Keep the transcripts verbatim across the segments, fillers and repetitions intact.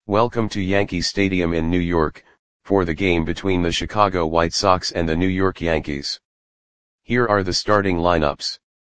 Welcome to Yankee Stadium in New York, for the game between the Chicago White Sox and the New York Yankees. Here are the starting lineups.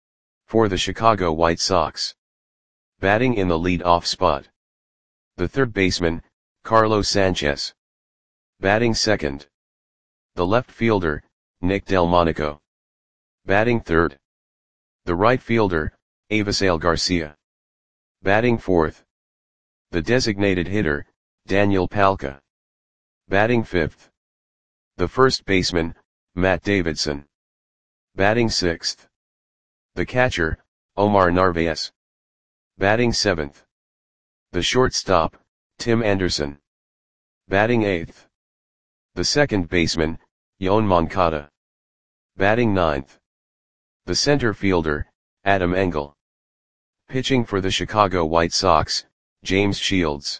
For the Chicago White Sox. Batting in the lead-off spot. The third baseman, Carlos Sanchez. Batting second. The left fielder, Nick Delmonico. Batting third. The right fielder, Avisail Garcia. Batting fourth. The designated hitter, Daniel Palka. Batting fifth. The first baseman, Matt Davidson. Batting sixth. The catcher, Omar Narvaez. Batting seventh. The shortstop, Tim Anderson. Batting eighth. The second baseman, Yoan Moncada. Batting ninth. The center fielder, Adam Engel. Pitching for the Chicago White Sox, James Shields.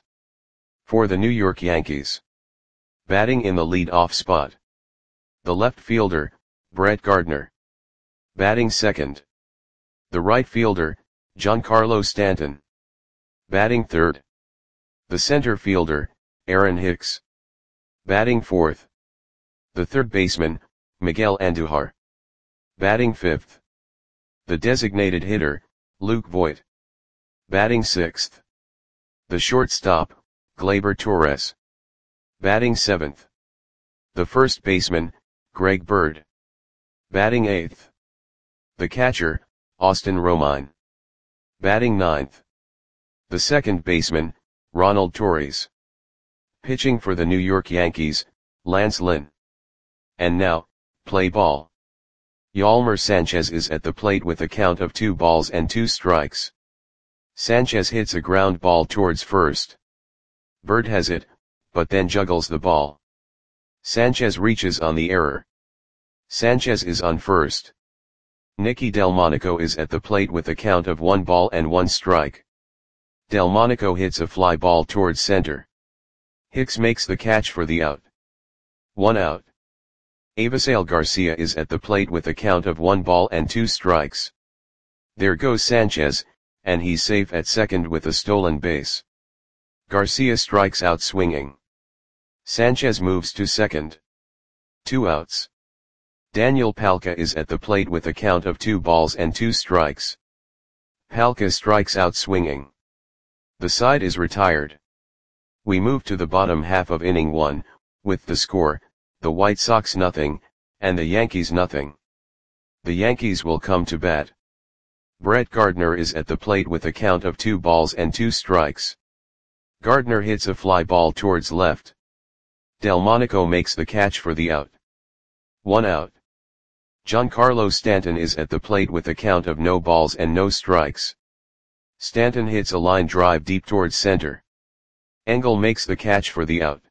For the New York Yankees. Batting in the lead-off spot. The left fielder, Brett Gardner. Batting second. The right fielder, Giancarlo Stanton. Batting third. The center fielder, Aaron Hicks. Batting fourth. The third baseman, Miguel Andujar. Batting fifth. The designated hitter, Luke Voit. Batting sixth. The shortstop, Gleyber Torres. Batting seventh. The first baseman, Greg Bird. Batting eighth. The catcher, Austin Romine. Batting ninth. The second baseman, Ronald Torres. Pitching for the New York Yankees, Lance Lynn. And now, play ball. Yolmer Sanchez is at the plate with a count of two balls and two strikes. Sanchez hits a ground ball towards first. Bird has it, but then juggles the ball. Sanchez reaches on the error. Sanchez is on first. Nicky Delmonico is at the plate with a count of one ball and one strike. Delmonico hits a fly ball towards center. Hicks makes the catch for the out. One out. Avisail Garcia is at the plate with a count of one ball and two strikes. There goes Sanchez, and he's safe at second with a stolen base. Garcia strikes out swinging. Sanchez moves to second. Two outs. Daniel Palka is at the plate with a count of two balls and two strikes. Palka strikes out swinging. The side is retired. We move to the bottom half of inning one, with the score, the White Sox nothing, and the Yankees nothing. The Yankees will come to bat. Brett Gardner is at the plate with a count of two balls and two strikes. Gardner hits a fly ball towards left. Delmonico makes the catch for the out. One out. Giancarlo Stanton is at the plate with a count of no balls and no strikes. Stanton hits a line drive deep towards center. Engel makes the catch for the out.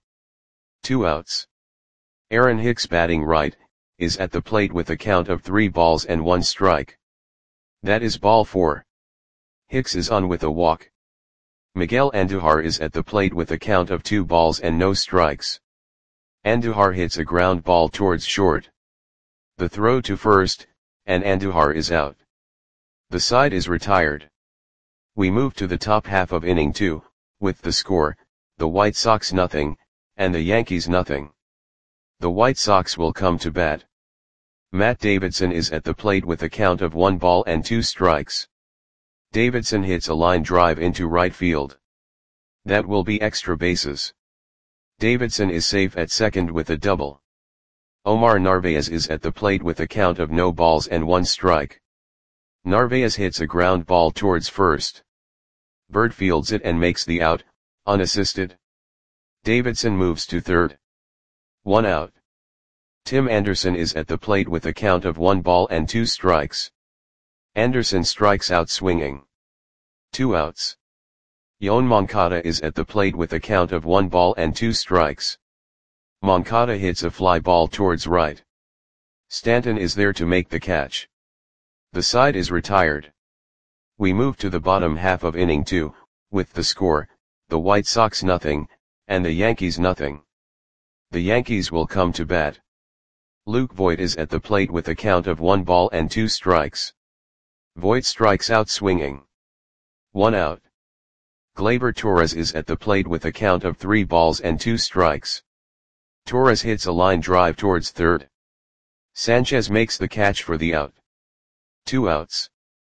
Two outs. Aaron Hicks, batting right, is at the plate with a count of three balls and one strike. That is ball four. Hicks is on with a walk. Miguel Andujar is at the plate with a count of two balls and no strikes. Andujar hits a ground ball towards short. The throw to first, and Andujar is out. The side is retired. We move to the top half of inning two, with the score, the White Sox nothing, and the Yankees nothing. The White Sox will come to bat. Matt Davidson is at the plate with a count of one ball and two strikes. Davidson hits a line drive into right field. That will be extra bases. Davidson is safe at second with a double. Omar Narvaez is at the plate with a count of no balls and one strike. Narvaez hits a ground ball towards first. Bird fields it and makes the out, unassisted. Davidson moves to third. One out. Tim Anderson is at the plate with a count of one ball and two strikes. Anderson strikes out swinging. Two outs. Yoan Moncada is at the plate with a count of one ball and two strikes. Moncada hits a fly ball towards right. Stanton is there to make the catch. The side is retired. We move to the bottom half of inning two, with the score, the White Sox nothing, and the Yankees nothing. The Yankees will come to bat. Luke Voit is at the plate with a count of one ball and two strikes. Voit strikes out swinging. One out. Gleyber Torres is at the plate with a count of three balls and two strikes. Torres hits a line drive towards third. Sanchez makes the catch for the out. Two outs.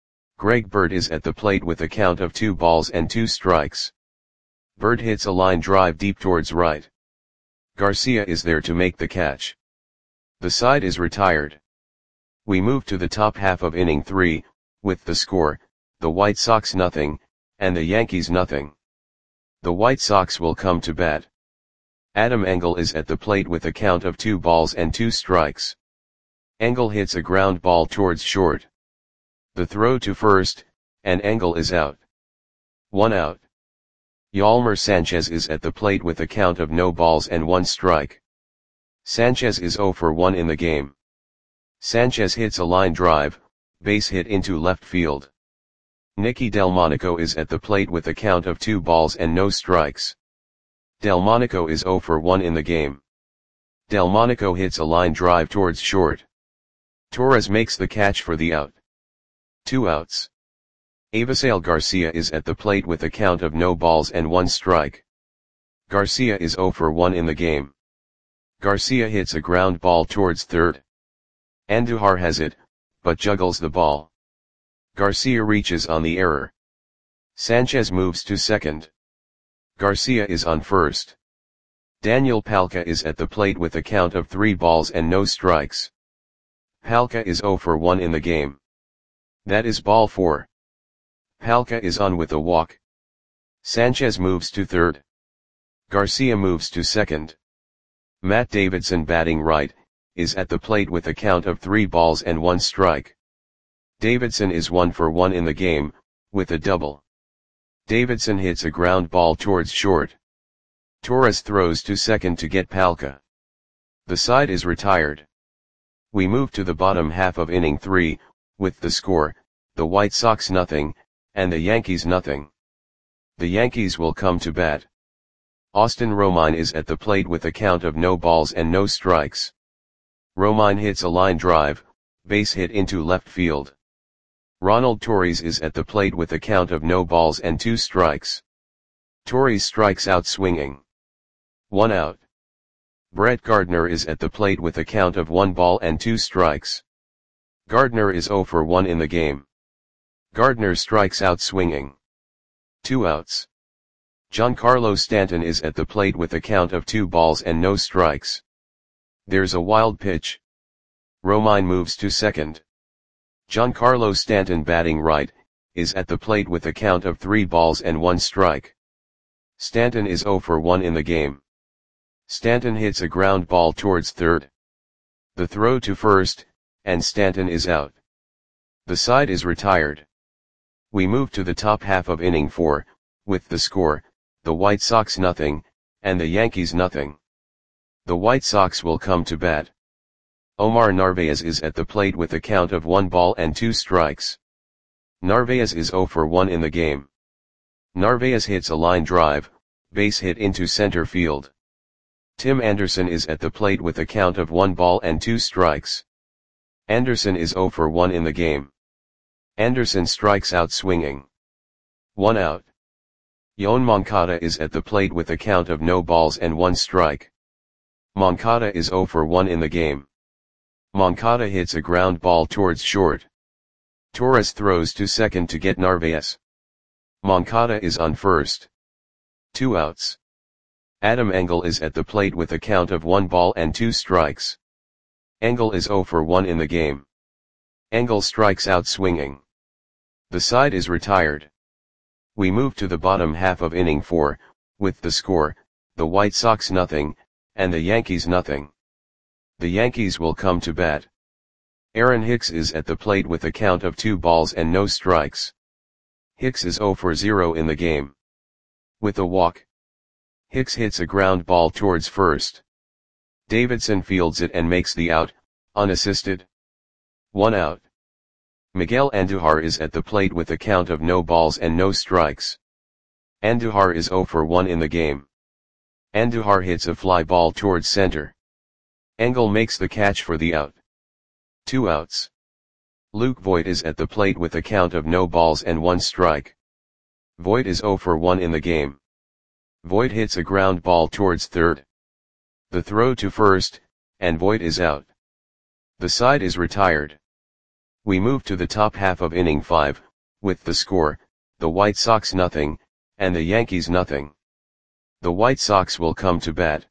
Greg Bird is at the plate with a count of two balls and two strikes. Bird hits a line drive deep towards right. Garcia is there to make the catch. The side is retired. We move to the top half of inning three, with the score, the White Sox nothing, and the Yankees nothing. The White Sox will come to bat. Adam Engel is at the plate with a count of two balls and two strikes. Engel hits a ground ball towards short. The throw to first, and Engel is out. One out. Yolmer Sanchez is at the plate with a count of no balls and one strike. Sanchez is zero for one in the game. Sanchez hits a line drive, base hit into left field. Nicky Delmonico is at the plate with a count of two balls and no strikes. Delmonico is zero for one in the game. Delmonico hits a line drive towards short. Torres makes the catch for the out. Two outs. Avisail Garcia is at the plate with a count of no balls and one strike. Garcia is zero for one in the game. Garcia hits a ground ball towards third. Andujar has it, but juggles the ball. Garcia reaches on the error. Sanchez moves to second. Garcia is on first. Daniel Palka is at the plate with a count of three balls and no strikes. Palka is zero for one in the game. That is ball four. Palka is on with a walk. Sanchez moves to third. Garcia moves to second. Matt Davidson, batting right, is at the plate with a count of three balls and one strike. Davidson is one for one in the game, with a double. Davidson hits a ground ball towards short. Torres throws to second to get Palka. The side is retired. We move to the bottom half of inning three, with the score, the White Sox nothing, and the Yankees nothing. The Yankees will come to bat. Austin Romine is at the plate with a count of no balls and no strikes. Romine hits a line drive, base hit into left field. Ronald Torres is at the plate with a count of no balls and two strikes. Torres strikes out swinging. One out. Brett Gardner is at the plate with a count of one ball and two strikes. Gardner is zero for one in the game. Gardner strikes out swinging. Two outs. Giancarlo Stanton is at the plate with a count of two balls and no strikes. There's a wild pitch. Romine moves to second. Giancarlo Stanton, batting right, is at the plate with a count of three balls and one strike. Stanton is zero for one in the game. Stanton hits a ground ball towards third. The throw to first, and Stanton is out. The side is retired. We move to the top half of inning four, with the score, the White Sox nothing, and the Yankees nothing. The White Sox will come to bat. Omar Narvaez is at the plate with a count of one ball and two strikes. Narvaez is zero for one in the game. Narvaez hits a line drive, base hit into center field. Tim Anderson is at the plate with a count of one ball and two strikes. Anderson is zero for one in the game. Anderson strikes out swinging. One out. Yoan Moncada is at the plate with a count of no balls and one strike. Moncada is zero for one in the game. Moncada hits a ground ball towards short. Torres throws to second to get Narvaez. Moncada is on first. Two outs. Adam Engel is at the plate with a count of one ball and two strikes. Engel is zero for one in the game. Engel strikes out swinging. The side is retired. We move to the bottom half of inning four, with the score, the White Sox nothing, and the Yankees nothing. The Yankees will come to bat. Aaron Hicks is at the plate with a count of two balls and no strikes. Hicks is zero for zero in the game. With a walk. Hicks hits a ground ball towards first. Davidson fields it and makes the out, unassisted. One out. Miguel Andujar is at the plate with a count of no balls and no strikes. Andujar is zero for one in the game. Andujar hits a fly ball towards center. Engel makes the catch for the out. Two outs. Luke Voit is at the plate with a count of no balls and one strike. Voit is zero for one in the game. Voit hits a ground ball towards third. The throw to first, and Voit is out. The side is retired. We move to the top half of inning five, with the score, the White Sox nothing, and the Yankees nothing. The White Sox will come to bat.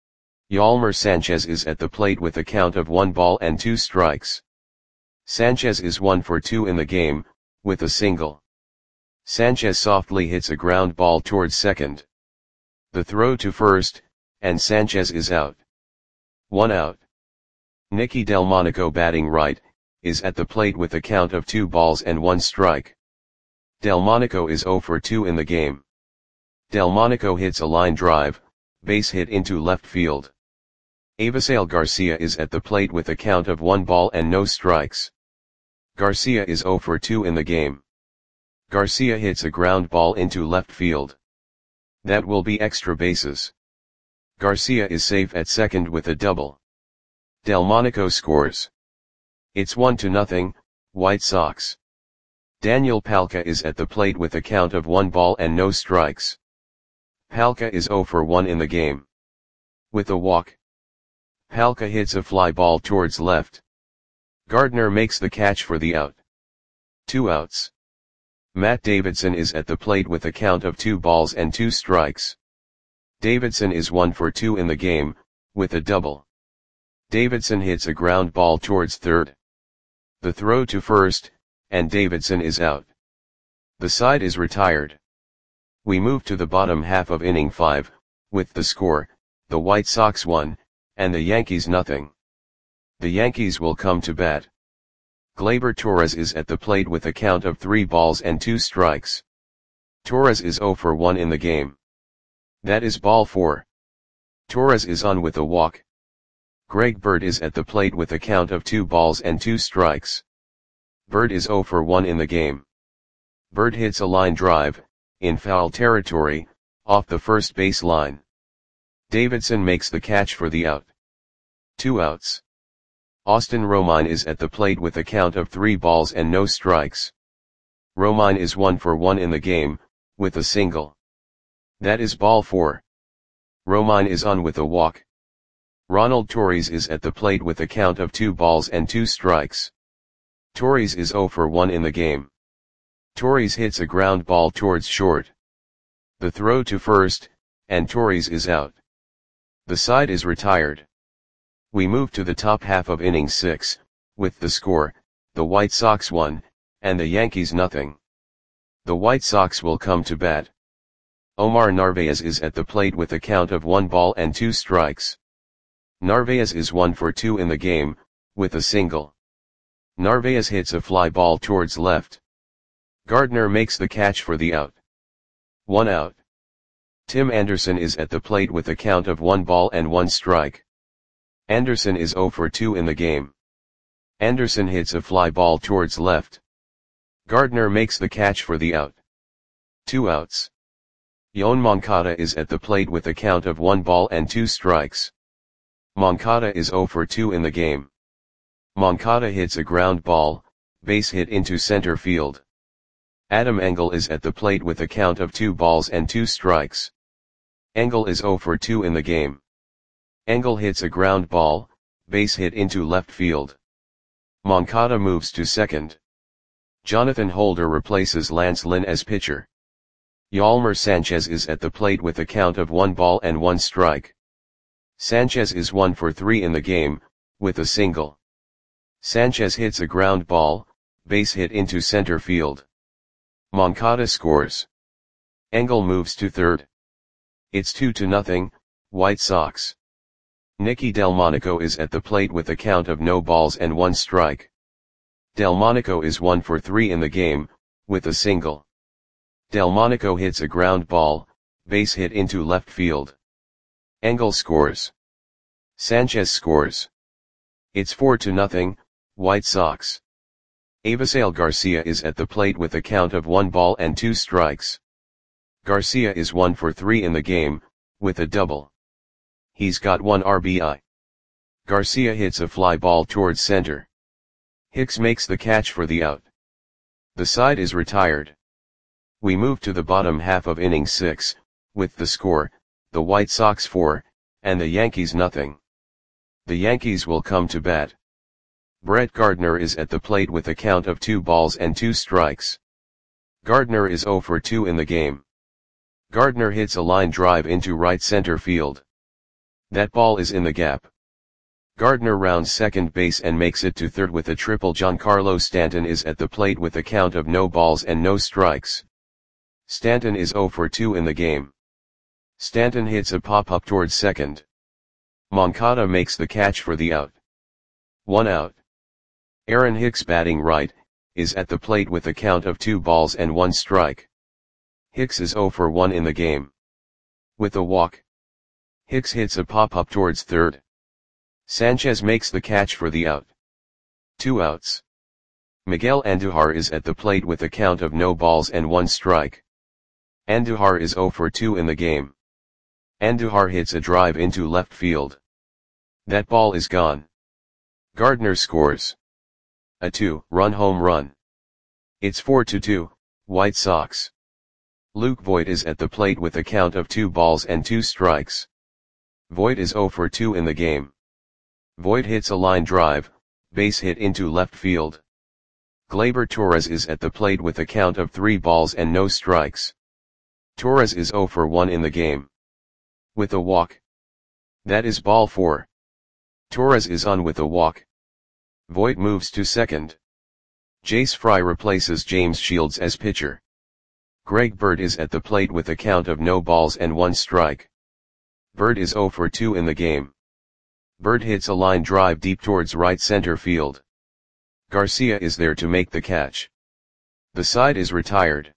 Yolmer Sanchez is at the plate with a count of one ball and two strikes. Sanchez is one for two in the game, with a single. Sanchez softly hits a ground ball towards second. The throw to first, and Sanchez is out. One out. Nicky Delmonico, batting right, is at the plate with a count of two balls and one strike. Delmonico is zero for two in the game. Delmonico hits a line drive, base hit into left field. Avisail Garcia is at the plate with a count of one ball and no strikes. Garcia is zero for two in the game. Garcia hits a ground ball into left field. That will be extra bases. Garcia is safe at second with a double. Delmonico scores. It's one to nothing, White Sox. Daniel Palka is at the plate with a count of one ball and no strikes. Palka is zero for one in the game. With a walk. Palka hits a fly ball towards left. Gardner makes the catch for the out. Two outs. Matt Davidson is at the plate with a count of two balls and two strikes. Davidson is one for two in the game, with a double. Davidson hits a ground ball towards third. The throw to first, and Davidson is out. The side is retired. We move to the bottom half of inning five, with the score, the White Sox one, and the Yankees nothing. The Yankees will come to bat. Gleyber Torres is at the plate with a count of three balls and two strikes. Torres is zero for one in the game. That is ball four. Torres is on with a walk. Greg Bird is at the plate with a count of two balls and two strikes. Bird is zero for one in the game. Bird hits a line drive, in foul territory, off the first base line. Davidson makes the catch for the out. Two outs. Austin Romine is at the plate with a count of three balls and no strikes. Romine is one for one in the game, with a single. That is ball four. Romine is on with a walk. Ronald Torres is at the plate with a count of two balls and two strikes. Torres is zero for one in the game. Torres hits a ground ball towards short. The throw to first, and Torres is out. The side is retired. We move to the top half of inning six, with the score, the White Sox one, and the Yankees nothing. The White Sox will come to bat. Omar Narvaez is at the plate with a count of one ball and two strikes. Narvaez is one for two in the game, with a single. Narvaez hits a fly ball towards left. Gardner makes the catch for the out. One out. Tim Anderson is at the plate with a count of one ball and one strike. Anderson is zero for two in the game. Anderson hits a fly ball towards left. Gardner makes the catch for the out. Two outs. Yoan Moncada is at the plate with a count of one ball and two strikes. Moncada is zero for two in the game. Moncada hits a ground ball, base hit into center field. Adam Engel is at the plate with a count of two balls and two strikes. Engel is zero for two in the game. Engel hits a ground ball, base hit into left field. Moncada moves to second. Jonathan Holder replaces Lance Lynn as pitcher. Yolmer Sanchez is at the plate with a count of one ball and one strike. Sanchez is one for three in the game, with a single. Sanchez hits a ground ball, base hit into center field. Moncada scores. Engel moves to third. It's two to nothing, White Sox. Nicky Delmonico is at the plate with a count of no balls and one strike. Delmonico is one for three in the game, with a single. Delmonico hits a ground ball, base hit into left field. Engel scores. Sanchez scores. It's four to nothing, White Sox. Avisail Garcia is at the plate with a count of one ball and two strikes. Garcia is one for three in the game, with a double. He's got one R B I. Garcia hits a fly ball towards center. Hicks makes the catch for the out. The side is retired. We move to the bottom half of inning six, with the score, the White Sox four, and the Yankees nothing. The Yankees will come to bat. Brett Gardner is at the plate with a count of two balls and two strikes. Gardner is oh for two in the game. Gardner hits a line drive into right center field. That ball is in the gap. Gardner rounds second base and makes it to third with a triple. Giancarlo Stanton is at the plate with a count of no balls and no strikes. Stanton is oh for two in the game. Stanton hits a pop-up towards second. Moncada makes the catch for the out. One out. Aaron Hicks, batting right, is at the plate with a count of two balls and one strike. Hicks is oh for one in the game. With a walk. Hicks hits a pop-up towards third. Sanchez makes the catch for the out. Two outs. Miguel Andujar is at the plate with a count of no balls and one strike. Andujar is oh for two in the game. Andujar hits a drive into left field. That ball is gone. Gardner scores a two-run home run. It's four to two, White Sox. Luke Voit is at the plate with a count of two balls and two strikes. Voit is oh for two in the game. Voit hits a line drive, base hit into left field. Gleyber Torres is at the plate with a count of three balls and no strikes. Torres is oh for one in the game. With a walk. That is ball four. Torres is on with a walk. Voit moves to second. Jace Fry replaces James Shields as pitcher. Greg Bird is at the plate with a count of no balls and one strike. Bird is oh for two in the game. Bird hits a line drive deep towards right center field. Garcia is there to make the catch. The side is retired.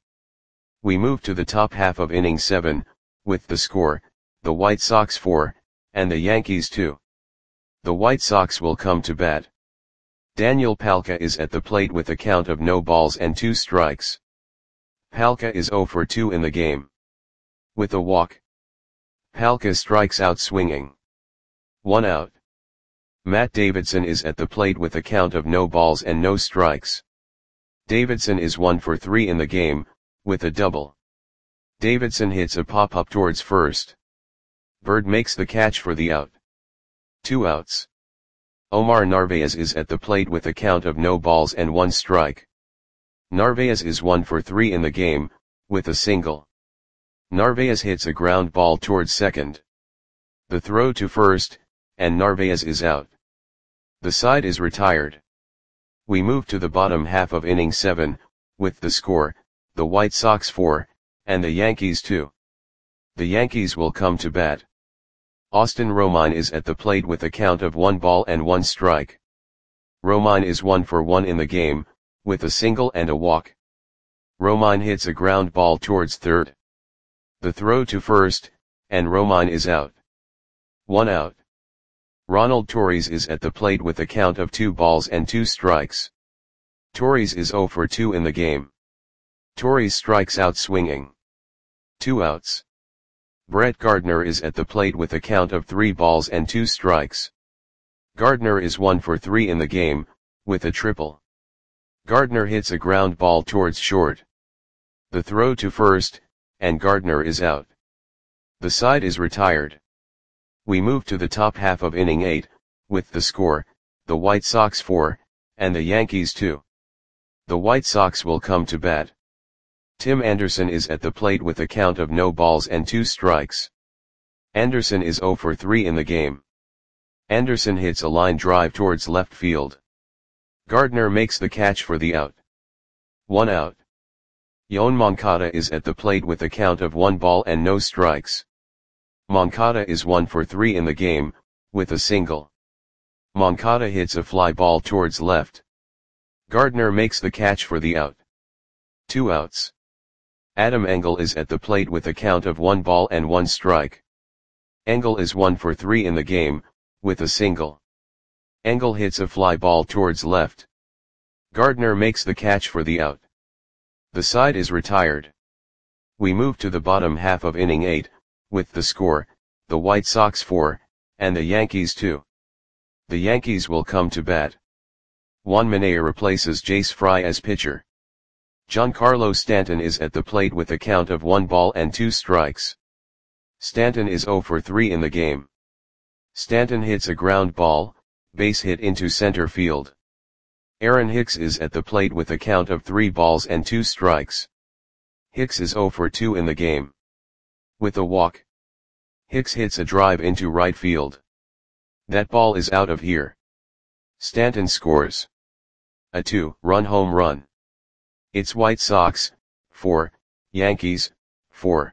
We move to the top half of inning seven, with the score, the White Sox four, and the Yankees two. The White Sox will come to bat. Daniel Palka is at the plate with a count of no balls and two strikes. Palka is oh for two in the game. With a walk. Palka strikes out swinging. One out. Matt Davidson is at the plate with a count of no balls and no strikes. Davidson is one for three in the game, with a double. Davidson hits a pop-up towards first. Bird makes the catch for the out. Two outs. Omar Narvaez is at the plate with a count of no balls and one strike. Narvaez is one for three in the game, with a single. Narvaez hits a ground ball towards second. The throw to first, and Narvaez is out. The side is retired. We move to the bottom half of inning seven, with the score, the White Sox four, and the Yankees two. The Yankees will come to bat. Austin Romine is at the plate with a count of one ball and one strike. Romine is one for one in the game, with a single and a walk. Romine hits a ground ball towards third. The throw to first, and Romine is out. One out. Ronald Torres is at the plate with a count of two balls and two strikes. Torres is oh for two in the game. Torres strikes out swinging. Two outs. Brett Gardner is at the plate with a count of three balls and two strikes. Gardner is one for three in the game, with a triple. Gardner hits a ground ball towards short. The throw to first, and Gardner is out. The side is retired. We move to the top half of inning eight, with the score, the White Sox four, and the Yankees two. The White Sox will come to bat. Tim Anderson is at the plate with a count of no balls and two strikes. Anderson is oh for three in the game. Anderson hits a line drive towards left field. Gardner makes the catch for the out. One out. Yoan Moncada is at the plate with a count of one ball and no strikes. Moncada is one for three in the game, with a single. Moncada hits a fly ball towards left. Gardner makes the catch for the out. Two outs. Adam Engel is at the plate with a count of one ball and one strike. Engel is one for three in the game, with a single. Engel hits a fly ball towards left. Gardner makes the catch for the out. The side is retired. We move to the bottom half of inning eight, with the score, the White Sox four, and the Yankees two. The Yankees will come to bat. Juan Minaya replaces Jace Fry as pitcher. Giancarlo Stanton is at the plate with a count of one ball and two strikes. Stanton is zero for three in the game. Stanton hits a ground ball, base hit into center field. Aaron Hicks is at the plate with a count of three balls and two strikes. Hicks is zero for two in the game. With a walk, Hicks hits a drive into right field. That ball is out of here. Stanton scores a two-run home run. It's White Sox, four, Yankees, four.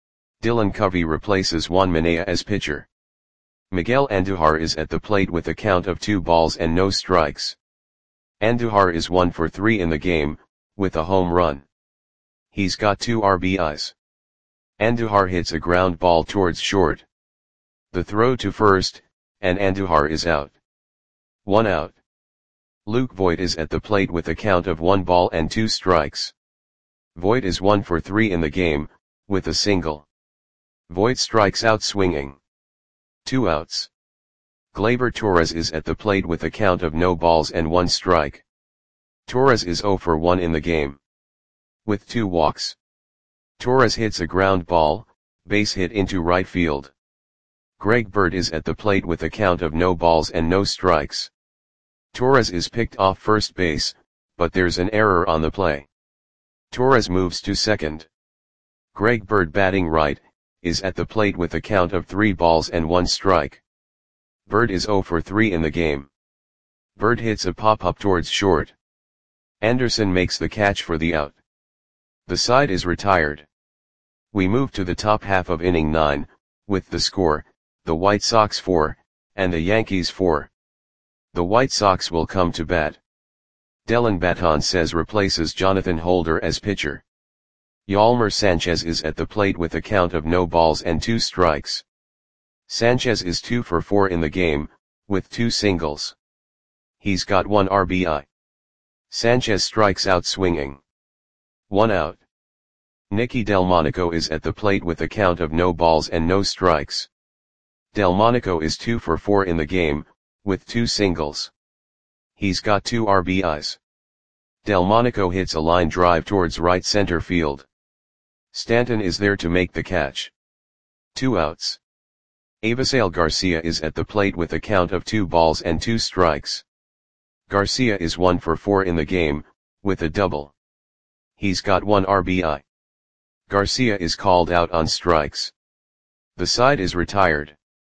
Dylan Covey replaces Juan Minaya as pitcher. Miguel Andujar is at the plate with a count of two balls and no strikes. Andujar is one for three in the game, with a home run. He's got two R B Is. Andujar hits a ground ball towards short. The throw to first, and Andujar is out. One out. Luke Voit is at the plate with a count of one ball and two strikes. Voit is one for three in the game, with a single. Voit strikes out swinging. Two outs. Gleyber Torres is at the plate with a count of no balls and one strike. Torres is zero for one in the game. With two walks. Torres hits a ground ball, base hit into right field. Greg Bird is at the plate with a count of no balls and no strikes. Torres is picked off first base, but there's an error on the play. Torres moves to second. Greg Bird, batting right, is at the plate with a count of three balls and one strike. Bird is zero for three in the game. Bird hits a pop-up towards short. Anderson makes the catch for the out. The side is retired. We move to the top half of inning nine, with the score, the White Sox four, and the Yankees four. The White Sox will come to bat. Dellin Betances replaces Jonathan Holder as pitcher. Yolmer Sanchez is at the plate with a count of no balls and two strikes. Sanchez is two for four in the game, with two singles. He's got one R B I. Sanchez strikes out swinging. One out. Nicky Delmonico is at the plate with a count of no balls and no strikes. Delmonico is two for four in the game, with two singles. He's got two R B Is. Delmonico hits a line drive towards right center field. Stanton is there to make the catch. Two outs. Avisail Garcia is at the plate with a count of two balls and two strikes. Garcia is one for four in the game, with a double. He's got one R B I. Garcia is called out on strikes. The side is retired.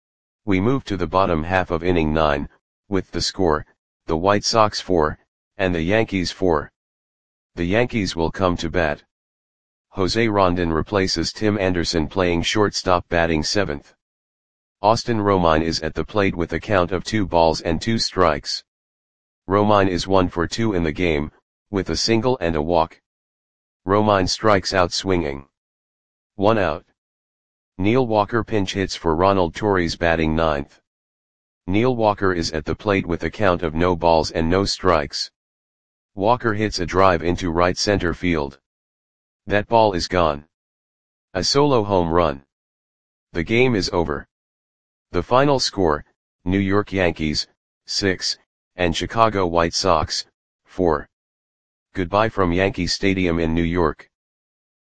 We move to the bottom half of inning nine, with the score, the White Sox four, and the Yankees four. The Yankees will come to bat. Jose Rondon replaces Tim Anderson playing shortstop, batting seventh. Austin Romine is at the plate with a count of two balls and two strikes. Romine is one for two in the game, with a single and a walk. Romine strikes out swinging. One out. Neil Walker pinch hits for Ronald Torres, batting ninth. Neil Walker is at the plate with a count of no balls and no strikes. Walker hits a drive into right center field. That ball is gone. A solo home run. The game is over. The final score, New York Yankees, six, and Chicago White Sox, four. Goodbye from Yankee Stadium in New York.